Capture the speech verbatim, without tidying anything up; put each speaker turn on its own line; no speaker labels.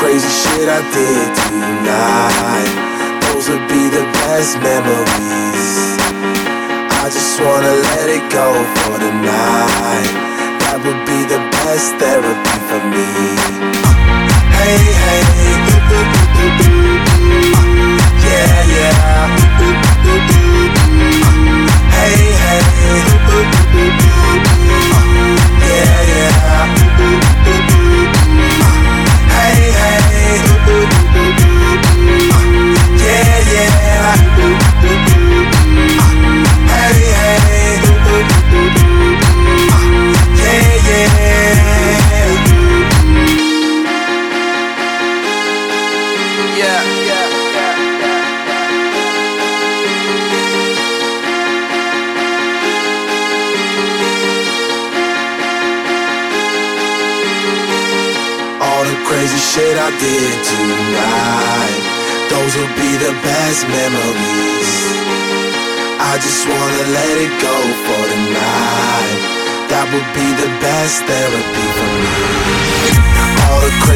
crazy shit I did tonight, those would be the best memories. I just wanna let it go for the night. That would be the best therapy for me. Hey, hey, ooh, ooh, ooh, ooh, ooh. Yeah, yeah. Ooh, ooh, ooh, ooh. Hey, hey, ooh, ooh, ooh, ooh. Yeah, yeah. Ooh, ooh, ooh, ooh. Hey, hey, ooh, ooh, ooh, ooh. Yeah, yeah. Ooh, ooh, ooh, ooh. Hey, hey, ooh, ooh, ooh, ooh. Yeah, yeah. Yeah, yeah, yeah, yeah, yeah. All the crazy shit I did tonight, those will be the best memories. I just wanna let it go for the night. That would be the best therapy for me. All the crazy